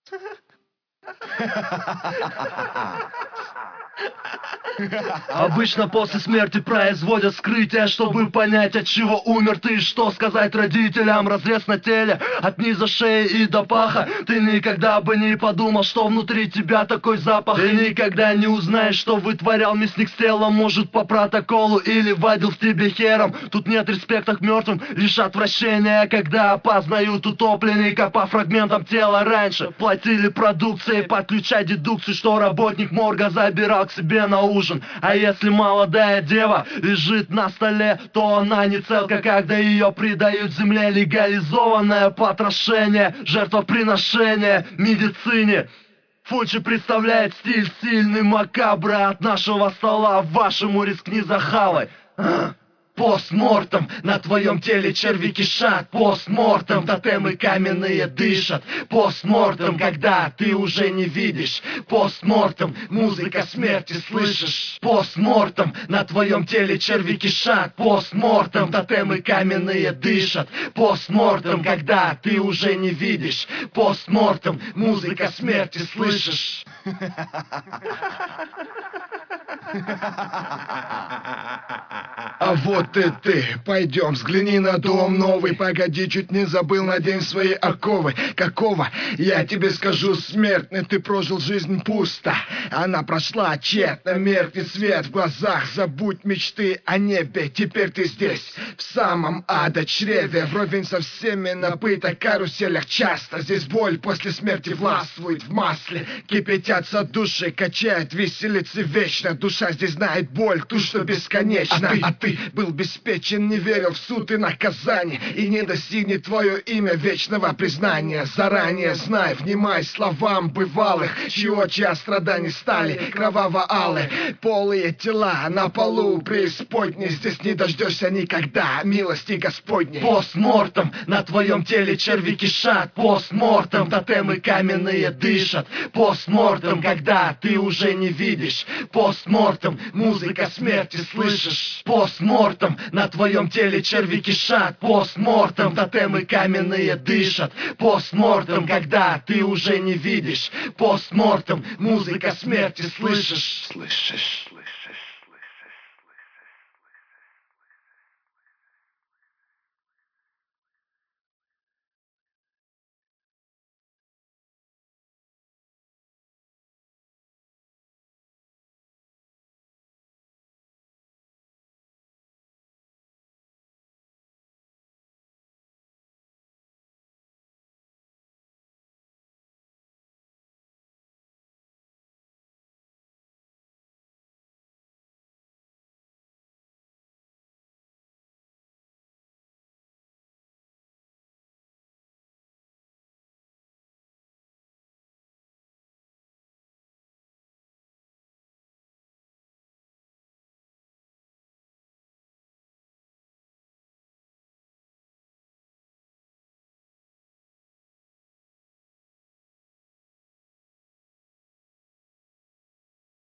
Обычно после смерти производят вскрытие, чтобы понять, от чего умер ты, что сказать родителям. Разрез на теле от низа шеи и до паха. Ты никогда бы не подумал, что внутри тебя такой запах. Ты никогда не узнаешь, что вытворял мясник с телом. Может, по протоколу или вадил в тебе хером. Тут нет респекта к мертвым, лишь отвращение, когда опознают утопленника по фрагментам тела. Раньше платили продукцией, подключай дедукцию, что работник морга забирал к себе на ужин. А если молодая дева лежит на столе, то она не целка, когда ее предают земле. Легализованное потрошение, жертвоприношение медицине. Фучи представляет стиль сильный макабра. От нашего стола вашему рискни захавай. Постмортом, на твоем теле черви кишат. Постмортом, тотемы каменные дышат. Постмортом, когда ты уже не видишь. Постмортом, музыка смерти слышишь. Постмортом, на твоем теле черви кишат. Постмортом, тотемы каменные дышат. Постмортом, когда ты уже не видишь. Постмортом, музыка смерти слышишь. А вот и ты, пойдем, взгляни на дом новый. Погоди, чуть не забыл, надень свои оковы. Какого? Я тебе скажу, смертный, ты прожил жизнь пусто. Она прошла тщетно, меркнет свет в глазах. Забудь мечты о небе, теперь ты здесь, в самом чреве. Вровень со всеми на пыток каруселях часто. Здесь боль после смерти властвует в масле. Кипятятся души, качает, веселится вечно. Душа здесь знает боль, ту, что бесконечна. А ты был беспечен, не верил в суд и наказание, и не достигнет твое имя вечного признания. Заранее знай, внимай словам бывалых, чьи очи от страданий стали кроваво-алые. Полые тела на полу преисподней, здесь не дождешься никогда милости Господней. Постмортом, на твоем теле черви кишат. Постмортом, тотемы каменные дышат. Постмортом, когда ты уже не видишь. Постмортом, музыка смерти слышишь. Постмортом, на твоем теле черви кишат. Постмортом, тотемы каменные дышат. Постмортом, когда ты уже не видишь. Постмортом, музыка смерти слышишь. Слышишь?